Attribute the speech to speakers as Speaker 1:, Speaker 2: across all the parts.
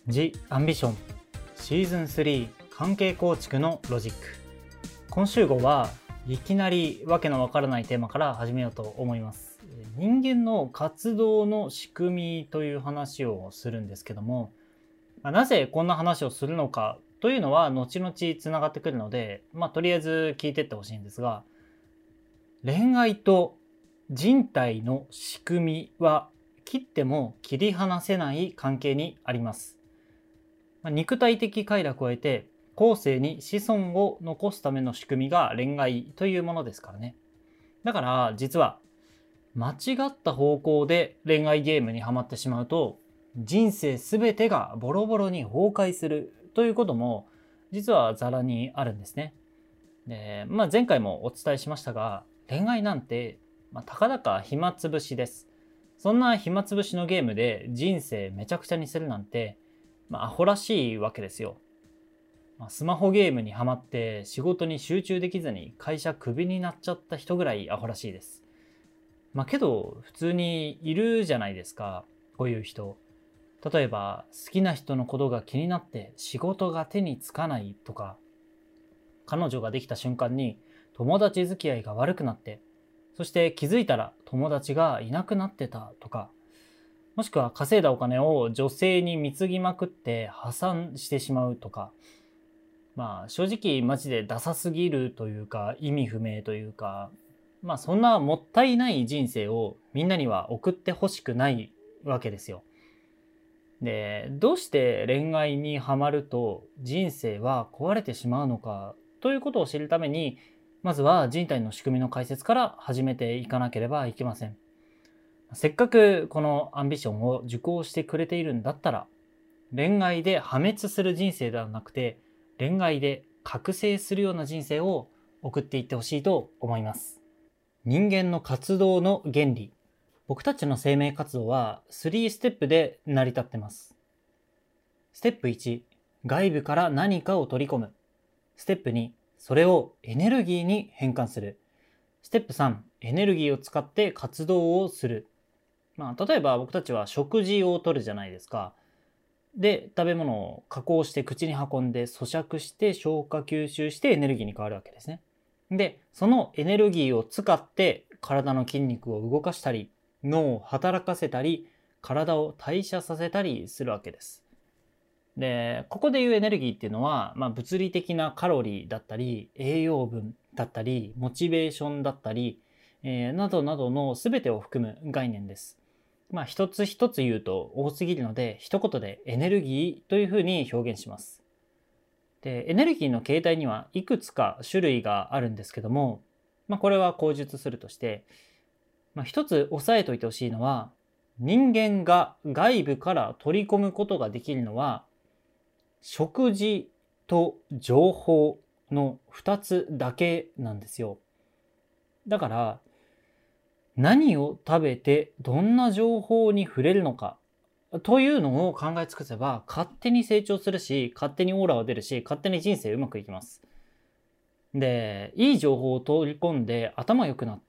Speaker 1: The Ambitionシーズン3関係構築のロジック。今週号はいきなりわけのわからないテーマから始めようと思います。人間の活動の仕組みという話をするんですけども、なぜこんな話をするのかというのは後々つながってくるので、とりあえず聞いてってほしいんですが、恋愛と人体の仕組みは切っても切り離せない関係にあります。肉体的快楽を得て後世に子孫を残すための仕組みが恋愛というものですからね。だから実は間違った方向で恋愛ゲームにはまってしまうと人生すべてがボロボロに崩壊するということも実はざらにあるんですね。で、前回もお伝えしましたが、恋愛なんてたかだか暇つぶしです。そんな暇つぶしのゲームで人生めちゃくちゃにするなんてアホらしいわけですよ。スマホゲームにハマって仕事に集中できずに会社クビになっちゃった人ぐらいアホらしいです。けど普通にいるじゃないですか、こういう人。例えば好きな人のことが気になって仕事が手につかないとか、彼女ができた瞬間に友達付き合いが悪くなって、そして気づいたら友達がいなくなってたとか、もしくは稼いだお金を女性に貢ぎまくって破産してしまうとか、正直マジでダサすぎるというか意味不明というか、そんなもったいない人生をみんなには送ってほしくないわけですよ。で、どうして恋愛にはまると人生は壊れてしまうのかということを知るために、まずは人体の仕組みの解説から始めていかなければいけません。せっかくこのアンビションを受講してくれているんだったら、恋愛で破滅する人生ではなくて、恋愛で覚醒するような人生を送っていってほしいと思います。人間の活動の原理。僕たちの生命活動は3ステップで成り立ってます。ステップ1、外部から何かを取り込む。ステップ2、それをエネルギーに変換する。ステップ3、エネルギーを使って活動をする。例えば僕たちは食事をとるじゃないですか。で、食べ物を加工して口に運んで咀嚼して消化吸収してエネルギーに変わるわけですね。で、そのエネルギーを使って体の筋肉を動かしたり、脳を働かせたり、体を代謝させたりするわけです。で、ここでいうエネルギーっていうのは、物理的なカロリーだったり、栄養分だったり、モチベーションだったり、などなどの全てを含む概念です。一つ一つ言うと多すぎるので、一言でエネルギーというふうに表現します。で、エネルギーの形態にはいくつか種類があるんですけども、これは口述するとして、一つ押さえておいてほしいのは、人間が外部から取り込むことができるのは、食事と情報の2つだけなんですよ。だから、何を食べてどんな情報に触れるのかというのを考え尽くせば勝手に成長するし、勝手にオーラは出るし、勝手に人生うまくいきます。で、いい情報を取り込んで頭良くなって、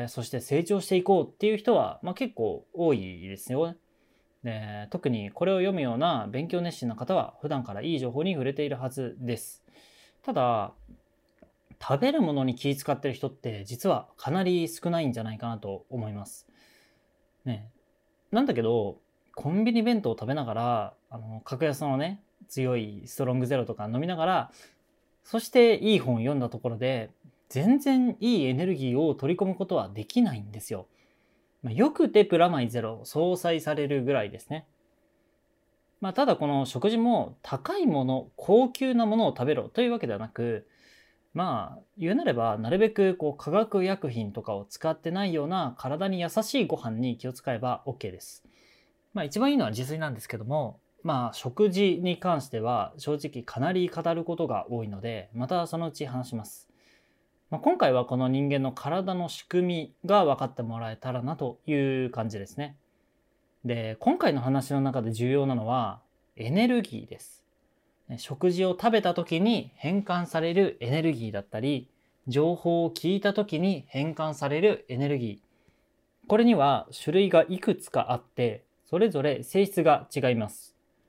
Speaker 1: そして成長していこうっていう人は、結構多いですよ。で、特にこれを読むような勉強熱心な方は普段からいい情報に触れているはずです。ただ、食べるものに気遣ってる人って実はかなり少ないんじゃないかなと思います。ね。なんだけど、コンビニ弁当を食べながら、格安のね、強いストロングゼロとか飲みながら、そしていい本を読んだところで、全然いいエネルギーを取り込むことはできないんですよ。よくてプラマイゼロ、相殺されるぐらいですね。ただこの食事も高いもの、高級なものを食べろというわけではなく、言うなればなるべく化学薬品とかを使ってないような体に優しいご飯に気を使えば OK です。一番いいのは自炊なんですけども、食事に関しては正直かなり語ることが多いので、またそのうち話します。今回はこの人間の体の仕組みが分かってもらえたらなという感じですね。で、今回の話の中で重要なのはエネルギーです。食事を食べた時に変換されるエネルギーだったり、情報を聞いた時に変換されるエネルギー。これには種類がいくつかあって、それぞれ性質が違います。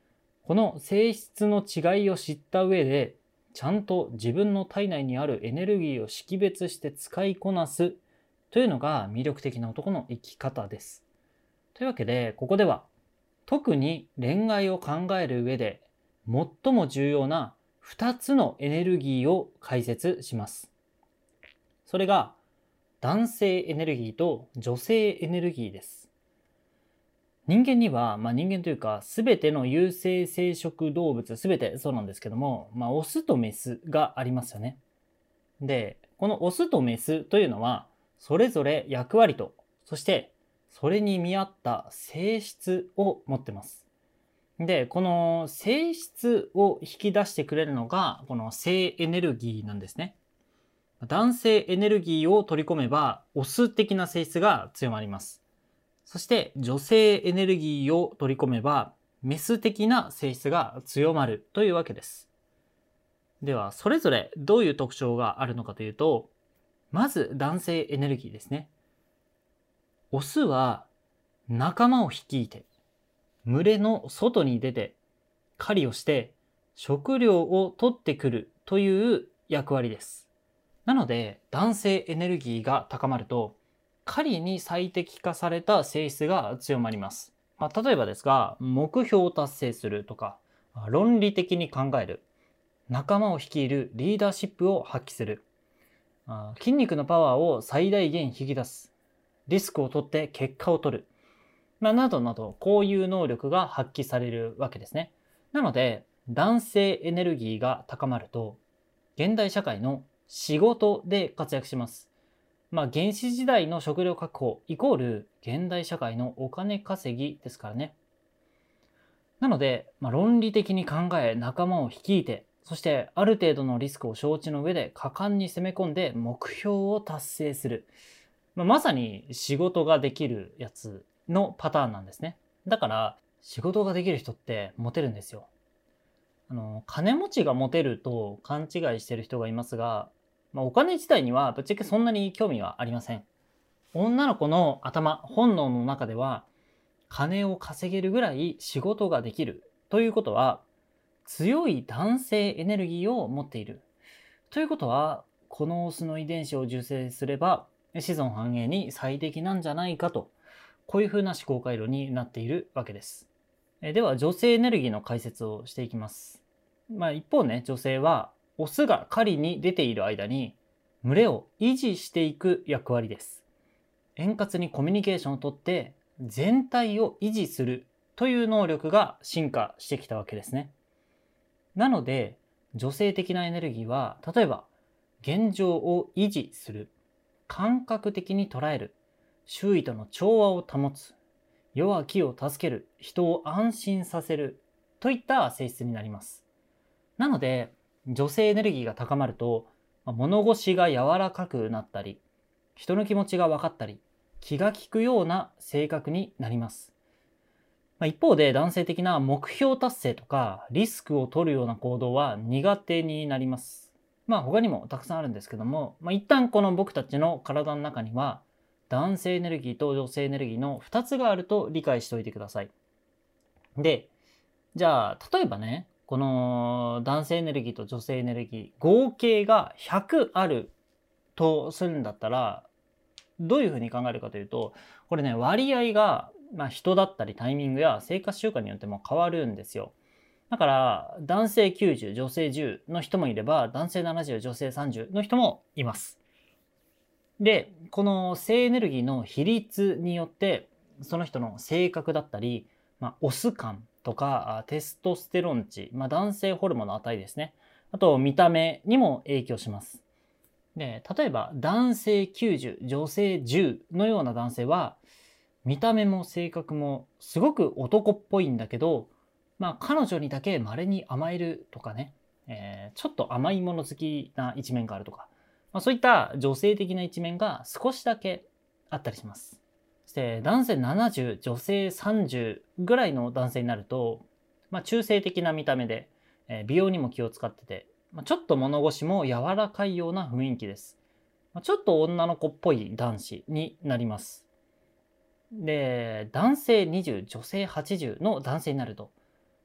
Speaker 1: この性質の違いを知った上で、ちゃんと自分の体内にあるエネルギーを識別して使いこなすというのが魅力的な男の生き方です。というわけで、ここでは特に恋愛を考える上で最も重要な2つのエネルギーを解説します。それが男性エネルギーと女性エネルギーです。人間には、人間というか全ての有性生殖動物全てそうなんですけども、オスとメスがありますよね。で、このオスとメスというのはそれぞれ役割と、そしてそれに見合った性質を持ってます。で、この性質を引き出してくれるのがこの性エネルギーなんですね。男性エネルギーを取り込めばオス的な性質が強まります。そして女性エネルギーを取り込めばメス的な性質が強まるというわけです。ではそれぞれどういう特徴があるのかというと、まず男性エネルギーですね。オスは仲間を率いて群れの外に出て狩りをして食料を取ってくるという役割です。なので男性エネルギーが高まると狩りに最適化された性質が強まります。例えばですが、目標を達成するとか、論理的に考える、仲間を率いるリーダーシップを発揮する、筋肉のパワーを最大限引き出す、リスクを取って結果を取る、などなど、こういう能力が発揮されるわけですね。なので、男性エネルギーが高まると、現代社会の仕事で活躍します。原始時代の食料確保イコール現代社会のお金稼ぎですからね。なので、論理的に考え仲間を率いて、そしてある程度のリスクを承知の上で果敢に攻め込んで目標を達成する。まさに仕事ができるやつのパターンなんですね。だから仕事ができる人ってモテるんですよ。金持ちがモテると勘違いしてる人がいますが、お金自体にはぶっちゃけそんなに興味はありません。女の子の頭、本能の中では、金を稼げるぐらい仕事ができるということは、強い男性エネルギーを持っている。ということは、このオスの遺伝子を受精すれば、子孫繁栄に最適なんじゃないかと、こういうふうな思考回路になっているわけです。では、女性エネルギーの解説をしていきます。一方ね、女性は、オスが狩りに出ている間に群れを維持していく役割です。円滑にコミュニケーションをとって全体を維持するという能力が進化してきたわけですね。なので女性的なエネルギーは、例えば現状を維持する、感覚的に捉える、周囲との調和を保つ、弱きを助ける、人を安心させるといった性質になります。なので女性エネルギーが高まると、物腰が柔らかくなったり、人の気持ちが分かったり、気が利くような性格になります。一方で男性的な目標達成とかリスクを取るような行動は苦手になります。他にもたくさんあるんですけども、一旦この僕たちの体の中には男性エネルギーと女性エネルギーの2つがあると理解しておいてください。で、じゃあ例えばね、この男性エネルギーと女性エネルギー合計が100あるとするんだったら、どういうふうに考えるかというと、これね、割合が、人だったりタイミングや生活習慣によっても変わるんですよ。だから男性90、女性10の人もいれば、男性70、女性30の人もいます。で、この性エネルギーの比率によって、その人の性格だったり、オス感とかテストステロン値、男性ホルモンの値ですね。あと見た目にも影響します。で、例えば男性90、女性10のような男性は、見た目も性格もすごく男っぽいんだけど、彼女にだけ稀に甘えるとかね、ちょっと甘いもの好きな一面があるとか、そういった女性的な一面が少しだけあったりします。そして男性70、女性30ぐらいの男性になると、中性的な見た目で、美容にも気を使ってて、ちょっと物腰も柔らかいような雰囲気です。ちょっと女の子っぽい男子になります。で、男性20、女性80の男性になると、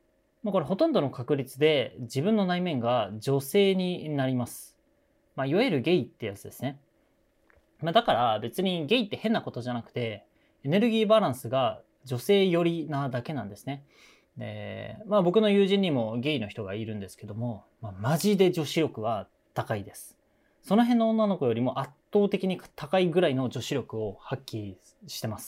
Speaker 1: これほとんどの確率で自分の内面が女性になります。いわゆるゲイってやつですね。だから別にゲイって変なことじゃなくて、エネルギーバランスが女性寄りなだけなんですね。で、僕の友人にもゲイの人がいるんですけども、マジで女子力は高いです。その辺の女の子よりも圧倒的に高いぐらいの女子力を発揮してます。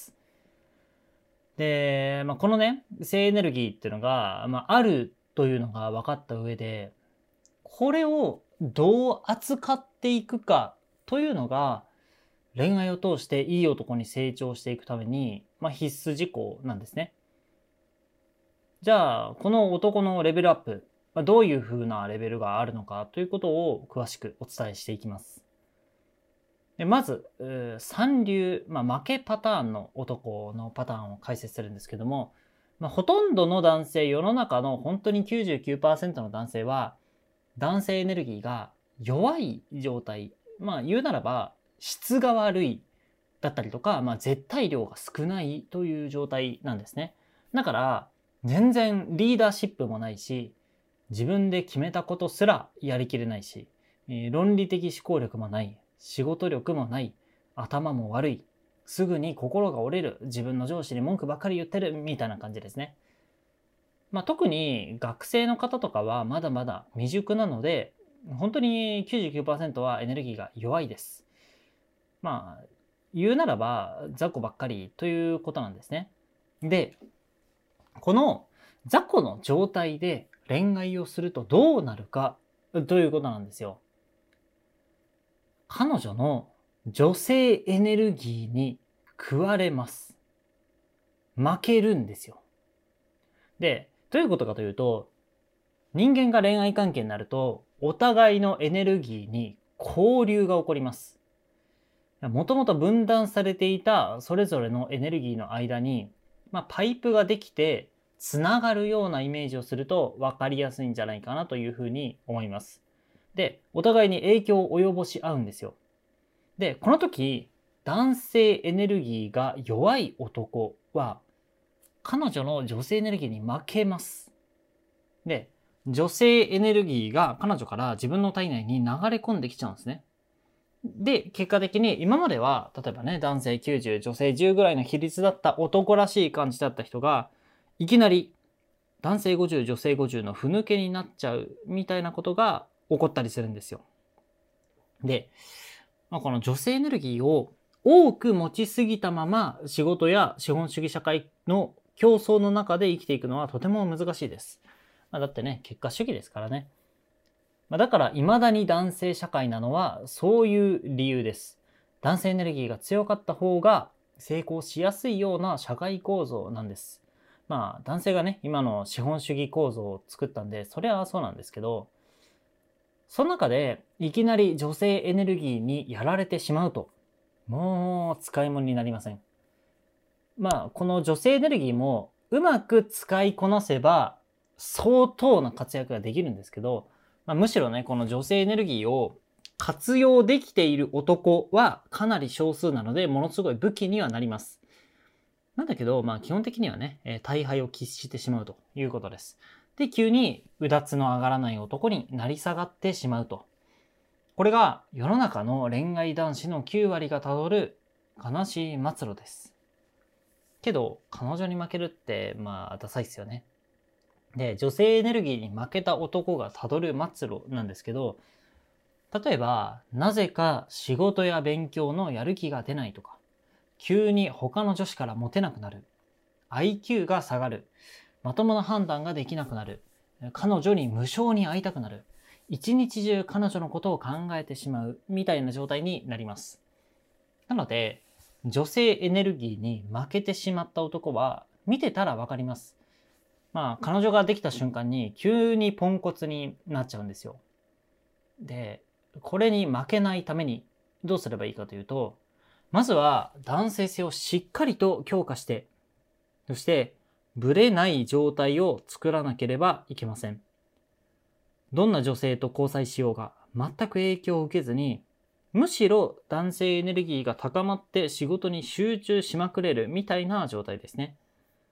Speaker 1: で、このね、性エネルギーっていうのが、あるというのが分かった上で、これをどう扱っていくかというのが、恋愛を通していい男に成長していくために、必須事項なんですね。じゃあ、この男のレベルアップ、どういう風なレベルがあるのかということを詳しくお伝えしていきます。でまず、三流、負けパターンの男のパターンを解説するんですけども、ほとんどの男性、世の中の本当に 99% の男性は、男性エネルギーが弱い状態、言うならば質が悪いだったりとか、絶対量が少ないという状態なんですね。だから全然リーダーシップもないし、自分で決めたことすらやりきれないし、論理的思考力もない、仕事力もない、頭も悪い、すぐに心が折れる、自分の上司に文句ばっかり言ってるみたいな感じですね。特に学生の方とかはまだまだ未熟なので、本当に 99% はエネルギーが弱いです。言うならば雑魚ばっかりということなんですね。で、この雑魚の状態で恋愛をするとどうなるかということなんですよ。彼女の女性エネルギーに食われます。負けるんですよ。で、どういうことかというと、人間が恋愛関係になると、お互いのエネルギーに交流が起こります。もともと分断されていたそれぞれのエネルギーの間に、パイプができてつながるようなイメージをすると分かりやすいんじゃないかなというふうに思います。で、お互いに影響を及ぼし合うんですよ。で、この時、男性エネルギーが弱い男は、彼女の女性エネルギーに負けます。で、女性エネルギーが彼女から自分の体内に流れ込んできちゃうんですね。で、結果的に今までは、例えばね、男性90、女性10ぐらいの比率だった男らしい感じだった人が、いきなり男性50、女性50のふぬけになっちゃうみたいなことが起こったりするんですよ。で、この女性エネルギーを多く持ちすぎたまま仕事や資本主義社会の競争の中で生きていくのはとても難しいです。だってね、結果主義ですからね。だから未だに男性社会なのはそういう理由です。男性エネルギーが強かった方が成功しやすいような社会構造なんです。男性がね、今の資本主義構造を作ったんで、それはそうなんですけど、その中でいきなり女性エネルギーにやられてしまうと、もう使い物になりません。この女性エネルギーもうまく使いこなせば相当な活躍ができるんですけど、むしろね、この女性エネルギーを活用できている男はかなり少数なので、ものすごい武器にはなります。なんだけど、基本的にはね、大敗を喫してしまうということです。で、急にうだつの上がらない男になり下がってしまうと。これが世の中の恋愛男子の9割がたどる悲しい末路です。けど、彼女に負けるって、ダサいっすよね。で、女性エネルギーに負けた男がたどる末路なんですけど、例えば、なぜか仕事や勉強のやる気が出ないとか、急に他の女子からモテなくなる、IQ が下がる、まともな判断ができなくなる、彼女に無性に会いたくなる、一日中彼女のことを考えてしまうみたいな状態になります。なので、女性エネルギーに負けてしまった男は見てたらわかります。彼女ができた瞬間に急にポンコツになっちゃうんですよ。で、これに負けないためにどうすればいいかというと、まずは男性性をしっかりと強化して、そしてブレない状態を作らなければいけません。どんな女性と交際しようが全く影響を受けずに、むしろ男性エネルギーが高まって仕事に集中しまくれるみたいな状態ですね。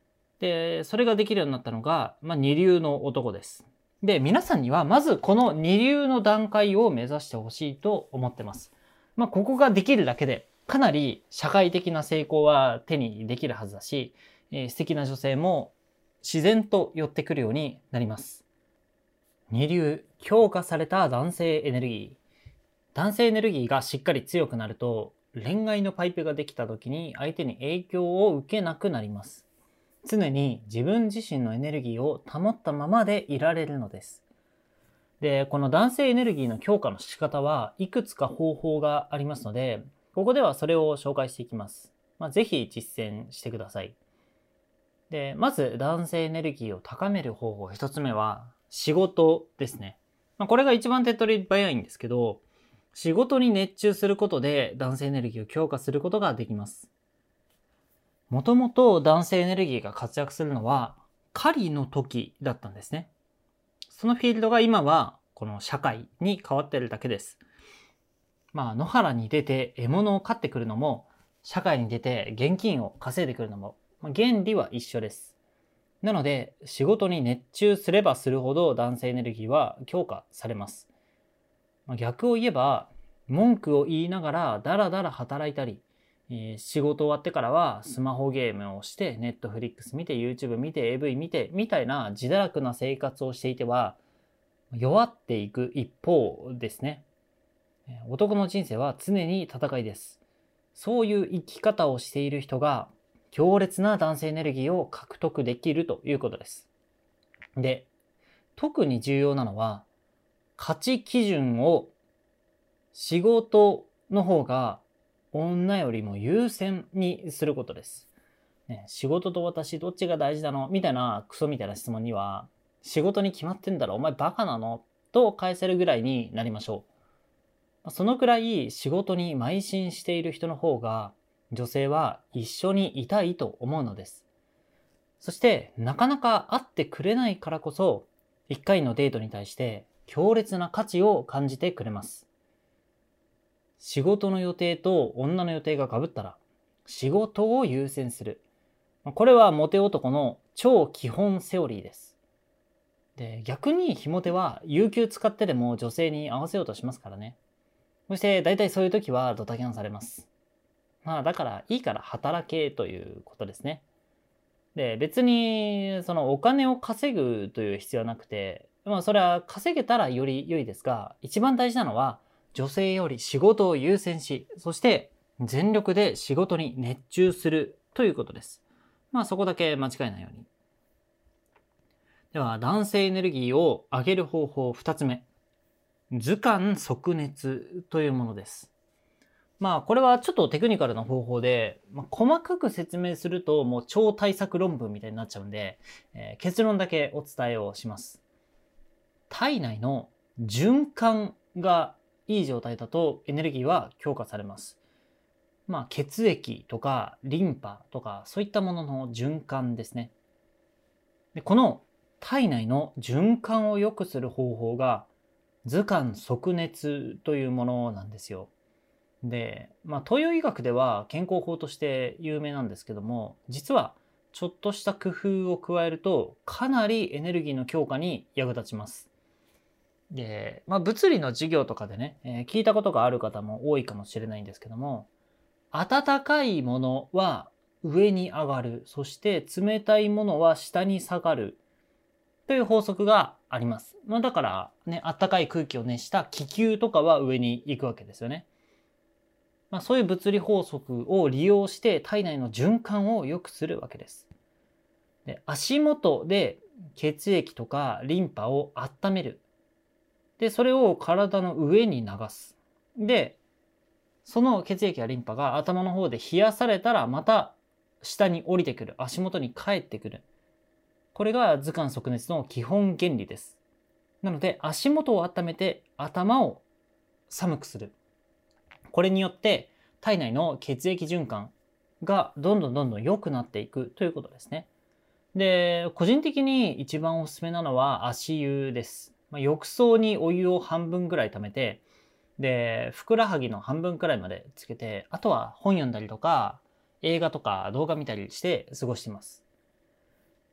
Speaker 1: で、それができるようになったのが、二流の男です。で、皆さんにはまずこの二流の段階を目指してほしいと思ってます。ここができるだけで、かなり社会的な成功は手にできるはずだし、素敵な女性も自然と寄ってくるようになります。二流、強化された男性エネルギー。男性エネルギーがしっかり強くなると、恋愛のパイプができた時に相手に影響を受けなくなります。常に自分自身のエネルギーを保ったままでいられるのです。で、この男性エネルギーの強化の仕方はいくつか方法がありますので、ここではそれを紹介していきます。ぜひ実践してください。で、まず男性エネルギーを高める方法一つ目は仕事ですね。これが一番手っ取り早いんですけど、仕事に熱中することで男性エネルギーを強化することができます。もともと男性エネルギーが活躍するのは狩りの時だったんですね。そのフィールドが今はこの社会に変わっているだけです。野原に出て獲物を飼ってくるのも、社会に出て現金を稼いでくるのも、原理は一緒です。なので、仕事に熱中すればするほど男性エネルギーは強化されます。逆を言えば、文句を言いながらだらだら働いたり、仕事終わってからはスマホゲームをして、ネットフリックス見て、YouTube 見て、AV 見て、みたいな自堕落な生活をしていては、弱っていく一方ですね。男の人生は常に戦いです。そういう生き方をしている人が強烈な男性エネルギーを獲得できるということです。で、特に重要なのは価値基準を仕事の方が女よりも優先にすることです。仕事と私どっちが大事なのみたいなクソみたいな質問には、仕事に決まってんだろお前バカなのと返せるぐらいになりましょう。そのくらい仕事に邁進している人の方が女性は一緒にいたいと思うのです。そしてなかなか会ってくれないからこそ一回のデートに対して強烈な価値を感じてくれます。仕事の予定と女の予定が被ったら仕事を優先する。これはモテ男の超基本セオリーです。で、逆にひも手は有給使ってでも女性に合わせようとしますからね。そして大体そういう時はドタキャンされます。だからいいから働けということですね。で、別にそのお金を稼ぐという必要はなくて、それは稼げたらより良いですが、一番大事なのは女性より仕事を優先し、そして全力で仕事に熱中するということです。そこだけ間違えないように。では、男性エネルギーを上げる方法2つ目。図鑑即熱というものです。これはちょっとテクニカルな方法で、細かく説明するともう超大作論文みたいになっちゃうんで、結論だけお伝えをします。体内の循環がいい状態だとエネルギーは強化されます。血液とかリンパとかそういったものの循環ですね。で、この体内の循環を良くする方法が図鑑即熱というものなんですよ。で、東洋医学では健康法として有名なんですけども、実はちょっとした工夫を加えるとかなりエネルギーの強化に役立ちます。で、物理の授業とかでね、聞いたことがある方も多いかもしれないんですけども、温かいものは上に上がる、そして冷たいものは下に下がるという法則があります。だからね、温かい空気を熱した気球とかは上に行くわけですよね。そういう物理法則を利用して体内の循環を良くするわけです。で、足元で血液とかリンパを温める。で、それを体の上に流す。で、その血液やリンパが頭の方で冷やされたらまた下に降りてくる。足元に帰ってくる。これが図鑑即熱の基本原理です。なので足元を温めて頭を寒くする。これによって体内の血液循環がどんどん良くなっていくということですね。で、個人的に一番おすすめなのは足湯です。浴槽にお湯を半分ぐらい溜めて、で、ふくらはぎの半分くらいまでつけて、あとは本読んだりとか、映画とか動画見たりして過ごしています。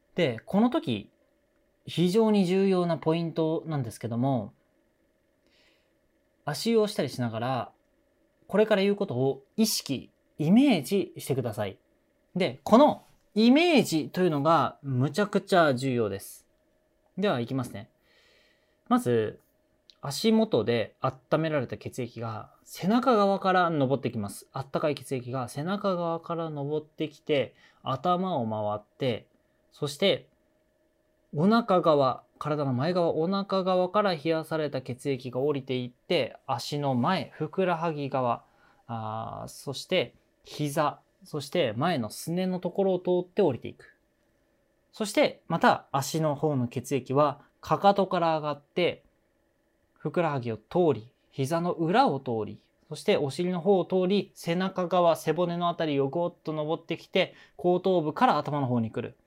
Speaker 1: で、この時、非常に重要なポイントなんですけども、足湯をしたりしながら、これから言うことを意識、イメージしてください。で、このイメージというのがむちゃくちゃ重要です。では、いきますね。まず、足元で温められた血液が背中側から上ってきます。あったかい血液が背中側から上ってきて、頭を回って、そしてお腹側、体の前側、お腹側から冷やされた血液が降りていって、足の前、ふくらはぎ側、そして膝、そして前のすねのところを通って降りていく。そしてまた足の方の血液はかかとから上がって、ふくらはぎを通り、膝の裏を通り、そしてお尻の方を通り、背中側、背骨のあたりをゴーッと登ってきて、後頭部から頭の方に来る。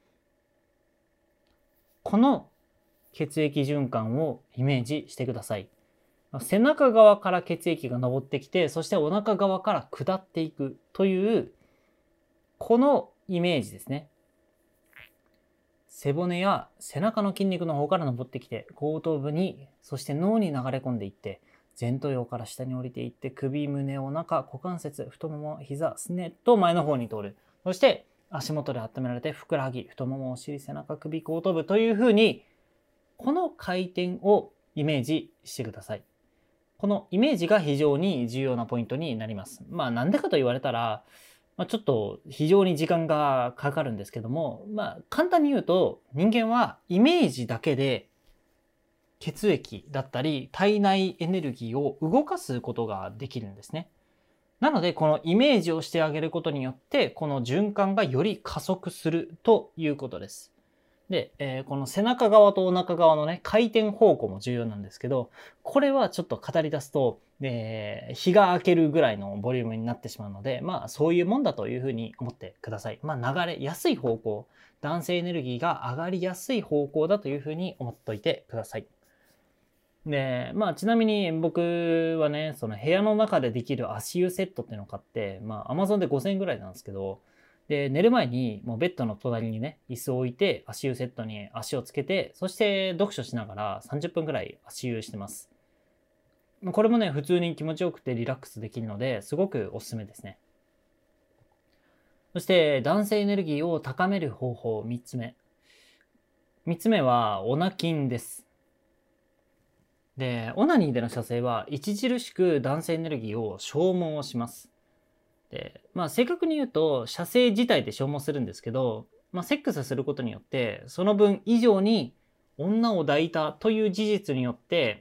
Speaker 1: この血液循環をイメージしてください。背中側から血液が上ってきて、そしてお腹側から下っていくという、このイメージですね。背骨や背中の筋肉の方から上ってきて、後頭部に、そして脳に流れ込んでいって、前頭葉から下に降りていって、首、胸、お腹、股関節、太もも、膝、すねと前の方に通る。そして足元で温められて、ふくらはぎ、太もも、お尻、背中、首、後頭部というふうに、この回転をイメージしてください。このイメージが非常に重要なポイントになります。なんでかと言われたら、ちょっと非常に時間がかかるんですけども、簡単に言うと、人間はイメージだけで血液だったり体内エネルギーを動かすことができるんですね。なので、このイメージをしてあげることによって、この循環がより加速するということです。で、この背中側とお腹側のね、回転方向も重要なんですけど、これはちょっと語り出すと、日が明けるぐらいのボリュームになってしまうので、そういうもんだというふうに思ってください。流れやすい方向、男性エネルギーが上がりやすい方向だというふうに思っておいてください。で、ちなみに僕はね、その部屋の中でできる足湯セットっていうのを買って、Amazon で5000円ぐらいなんですけど、で、寝る前にもうベッドの隣にね、椅子を置いて、足湯セットに足をつけて、そして読書しながら30分ぐらい足湯してます。これもね、普通に気持ちよくてリラックスできるので、すごくおすすめですね。そして、男性エネルギーを高める方法3つ目。3つ目は、オナキンです。で、オナニーでの射精は著しく男性エネルギーを消耗します。で、正確に言うと射精自体で消耗するんですけど、セックスすることによってその分以上に女を抱いたという事実によって、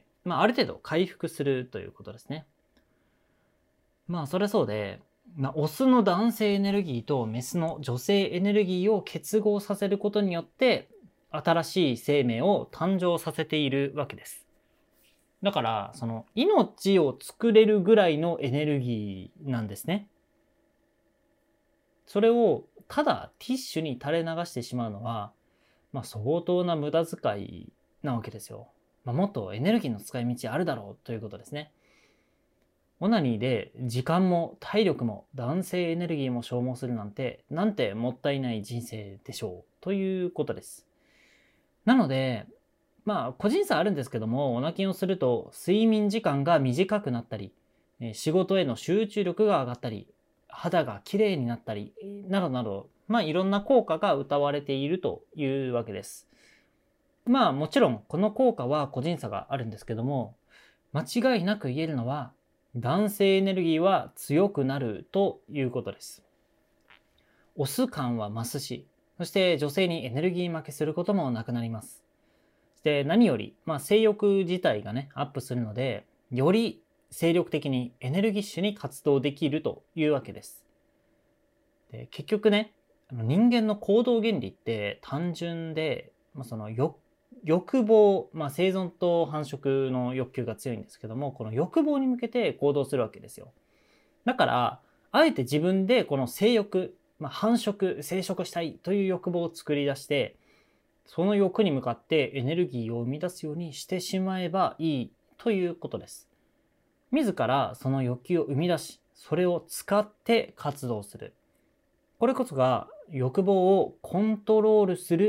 Speaker 1: ある程度回復するということですね。それそうで、オスの男性エネルギーとメスの女性エネルギーを結合させることによって新しい生命を誕生させているわけです。だから、その命を作れるぐらいのエネルギーなんですね。それをただティッシュに垂れ流してしまうのは、相当な無駄遣いなわけですよ。もっとエネルギーの使い道あるだろうということですね。オナニーで時間も体力も男性エネルギーも消耗するなんてもったいない人生でしょうということです。なので、個人差あるんですけども、オナキンをすると睡眠時間が短くなったり、仕事への集中力が上がったり、肌が綺麗になったり、などなど、いろんな効果が謳われているというわけです。もちろんこの効果は個人差があるんですけども、間違いなく言えるのは、男性エネルギーは強くなるということです。オス感は増すし、そして女性にエネルギー負けすることもなくなります。で、何より、性欲自体がね、アップするので、より精力的にエネルギッシュに活動できるというわけです。で、結局ね、人間の行動原理って単純で、その欲望、生存と繁殖の欲求が強いんですけども、この欲望に向けて行動するわけですよ。だから、あえて自分でこの性欲、繁殖、生殖したいという欲望を作り出して、その欲に向かってエネルギーを生み出すようにしてしまえばいいということです。自らその欲求を生み出し、それを使って活動する。これこそが欲望をコントロールする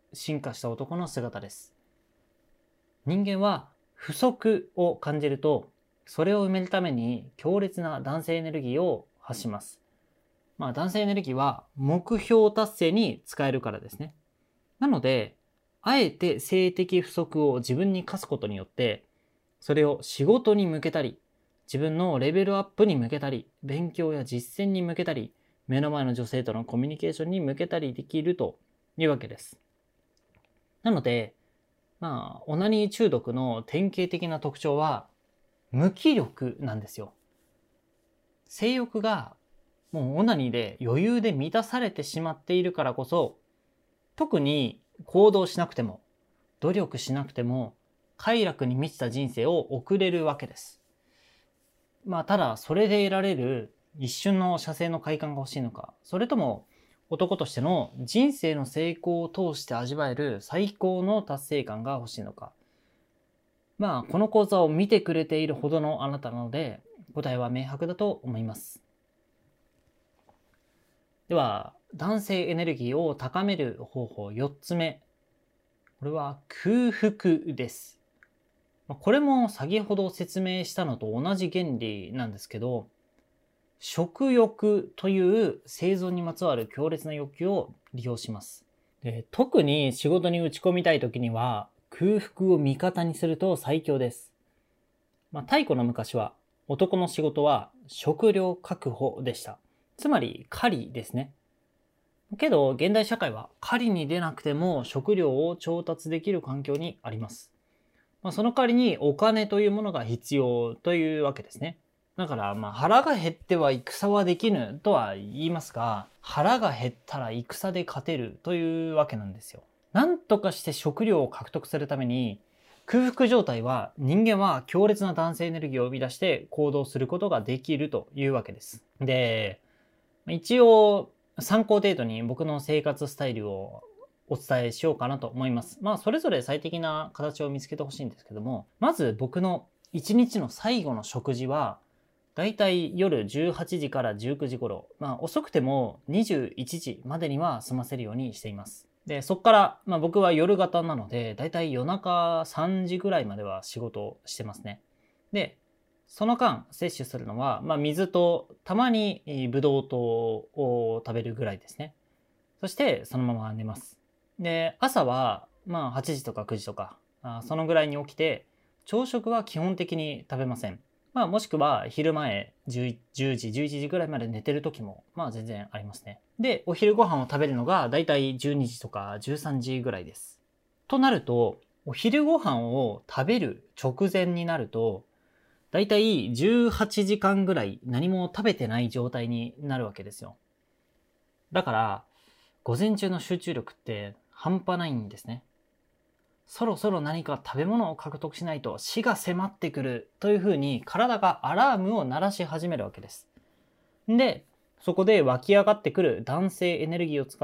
Speaker 1: 進化した男の姿です。人間は不足を感じると、それを埋めるために強烈な男性エネルギーを発します。男性エネルギーは目標達成に使えるからですね。なので、あえて性的不足を自分に課すことによって、それを仕事に向けたり、自分のレベルアップに向けたり、勉強や実践に向けたり、目の前の女性とのコミュニケーションに向けたりできるというわけです。なので、オナニー中毒の典型的な特徴は、無気力なんですよ。性欲がもうオナニーで余裕で満たされてしまっているからこそ、特に行動しなくても、努力しなくても、快楽に満ちた人生を送れるわけです。ただ、それで得られる一瞬の射精の快感が欲しいのか、それとも男としての人生の成功を通して味わえる最高の達成感が欲しいのか。この講座を見てくれているほどのあなたなので、答えは明白だと思います。では、男性エネルギーを高める方法4つ目。これは空腹です。これも先ほど説明したのと同じ原理なんですけど、食欲という生存にまつわる強烈な欲求を利用します。で、特に仕事に打ち込みたい時には空腹を味方にすると最強です。太古の昔は男の仕事は食料確保でした。つまり狩りですね。けど現代社会は狩りに出なくても食料を調達できる環境にあります。その代わりにお金というものが必要というわけですね。だから腹が減っては戦はできぬとは言いますが、腹が減ったら戦で勝てるというわけなんですよ。なんとかして食料を獲得するために、空腹状態は人間は強烈な男性エネルギーを生み出して行動することができるというわけです。で、一応参考程度に僕の生活スタイルをお伝えしようかなと思います。それぞれ最適な形を見つけてほしいんですけども、まず僕の1日の最後の食事は、だいたい夜18時から19時頃、遅くても21時までには済ませるようにしています。で、そこから、僕は夜型なので、だいたい夜中3時ぐらいまでは仕事をしてますね。で、その間摂取するのは、水とたまにブドウ糖を食べるぐらいですね。そしてそのまま寝ます。で、朝は8時とか9時とか、そのぐらいに起きて、朝食は基本的に食べません。もしくは昼前10時、11時ぐらいまで寝てる時も全然ありますね。で、お昼ご飯を食べるのがだいたい12時とか13時ぐらいです。となると、お昼ご飯を食べる直前になると、だいたい18時間ぐらい何も食べてない状態になるわけですよ。だから、午前中の集中力って半端ないんですね。そろそろ何か食べ物を獲得しないと死が迫ってくるというふうに体がアラームを鳴らし始めるわけです。で、そこで湧き上がってくる男性エネルギーを使って、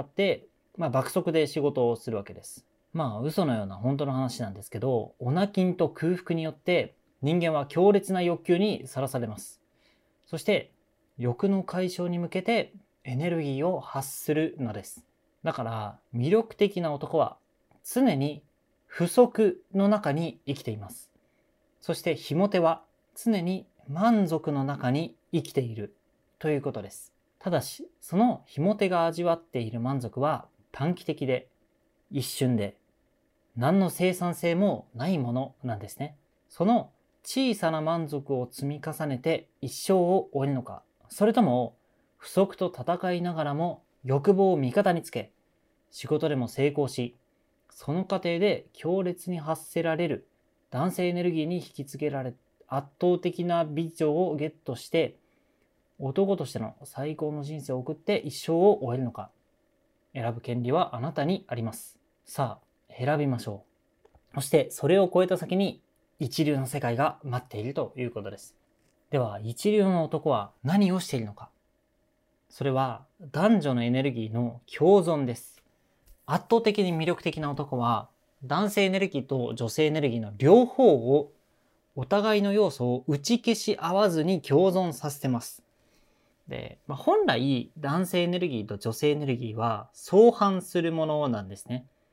Speaker 1: 爆速で仕事をするわけです。嘘のような本当の話なんですけど、オナキンと空腹によって人間は強烈な欲求にさらされます。そして欲の解消に向けてエネルギーを発するのです。だから魅力的な男は常に不足の中に生きています。そしてひも手は常に満足の中に生きているということです。ただし、そのひも手が味わっている満足は短期的で一瞬で何の生産性もないものなんですね。その小さな満足を積み重ねて一生を終えるのか、それとも不足と戦いながらも欲望を味方につけ、仕事でも成功し、その過程で強烈に発せられる男性エネルギーに引きつけられ、圧倒的な美女をゲットして、男としての最高の人生を送って一生を終えるのか、選ぶ権利はあなたにあります。さあ、選びましょう。そしてそれを超えた先に一流の世界が待っているということです。では、一流の男は何をしているのか。それは男女のエネルギーの共存です。圧倒的に魅力的な男は男性エネルギーと女性エネルギーの両方をお互いの要素を打ち消し合わずに共存させてます。で、本来男性エネルギーと女性エネルギーは相反するものなんですね。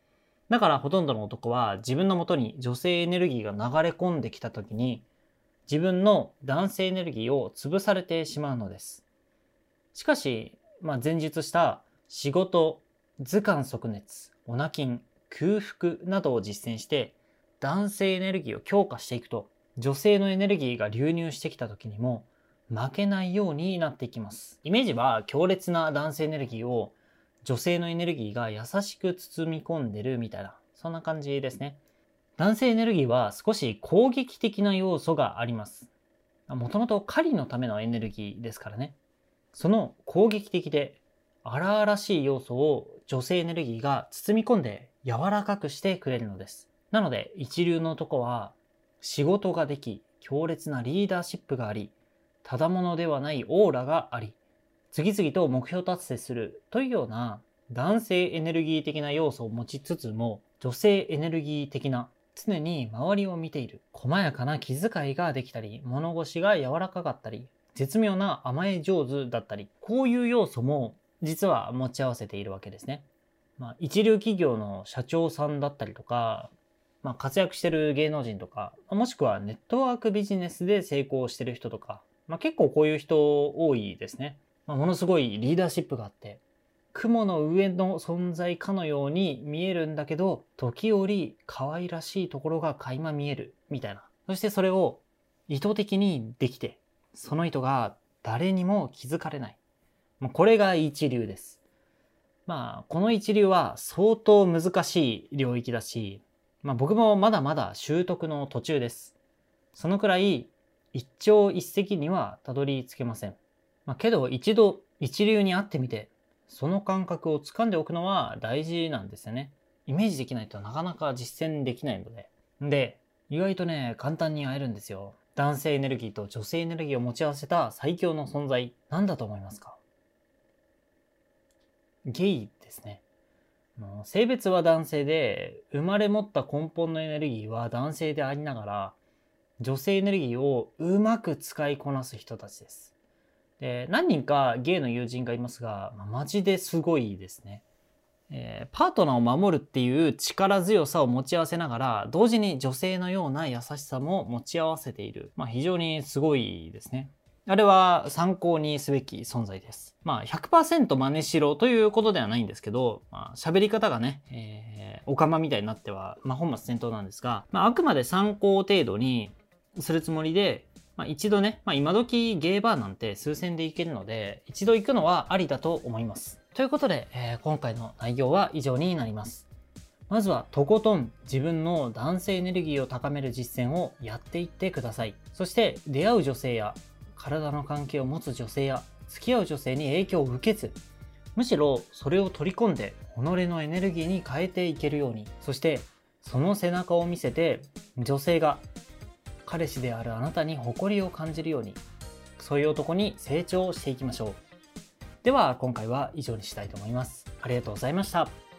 Speaker 1: だからほとんどの男は自分の元に女性エネルギーが流れ込んできた時に自分の男性エネルギーを潰されてしまうのです。しかし、前述した仕事、図鑑即熱、オナキン、空腹などを実践して男性エネルギーを強化していくと、女性のエネルギーが流入してきた時にも負けないようになっていきます。イメージは強烈な男性エネルギーを女性のエネルギーが優しく包み込んでるみたいな、そんな感じですね。男性エネルギーは少し攻撃的な要素があります。もともと狩りのためのエネルギーですからね。その攻撃的で荒々しい要素を女性エネルギーが包み込んで柔らかくしてくれるのです。なので一流の男は仕事ができ、強烈なリーダーシップがあり、ただものではないオーラがあり、次々と目標達成するというような男性エネルギー的な要素を持ちつつも、女性エネルギー的な常に周りを見ている細やかな気遣いができたり、物腰が柔らかかったり、絶妙な甘え上手だったり、こういう要素も実は持ち合わせているわけですね。一流企業の社長さんだったりとか、活躍してる芸能人とか、もしくはネットワークビジネスで成功してる人とか、結構こういう人多いですね。ものすごいリーダーシップがあって、雲の上の存在かのように見えるんだけど、時折可愛らしいところが垣間見えるみたいな。そしてそれを意図的にできて、その意図が誰にも気づかれない。これが一流です。この一流は相当難しい領域だし、僕もまだまだ習得の途中です。そのくらい一朝一夕にはたどり着けません。けど一度一流に会ってみて、その感覚を掴んでおくのは大事なんですよね。イメージできないとなかなか実践できないので。で、意外とね、簡単に会えるんですよ。男性エネルギーと女性エネルギーを持ち合わせた最強の存在、何だと思いますか？ゲイですね。性別は男性で、生まれ持った根本のエネルギーは男性でありながら、女性エネルギーをうまく使いこなす人たちです。で、何人かゲイの友人がいますが、マジですごいですね。パートナーを守るっていう力強さを持ち合わせながら、同時に女性のような優しさも持ち合わせている。非常にすごいですね。あれは参考にすべき存在です。100% 真似しろということではないんですけど、喋り方がね、オカマみたいになっては、本末転倒なんですが、あくまで参考程度にするつもりで、一度ね、今時ゲイバーなんて数千で行けるので、一度行くのはありだと思います。ということで、今回の内容は以上になります。まずはとことん自分の男性エネルギーを高める実践をやっていってください。そして出会う女性や体の関係を持つ女性や付き合う女性に影響を受けず、むしろそれを取り込んで己のエネルギーに変えていけるように、そしてその背中を見せて女性が彼氏であるあなたに誇りを感じるように、そういう男に成長していきましょう。では今回は以上にしたいと思います。ありがとうございました。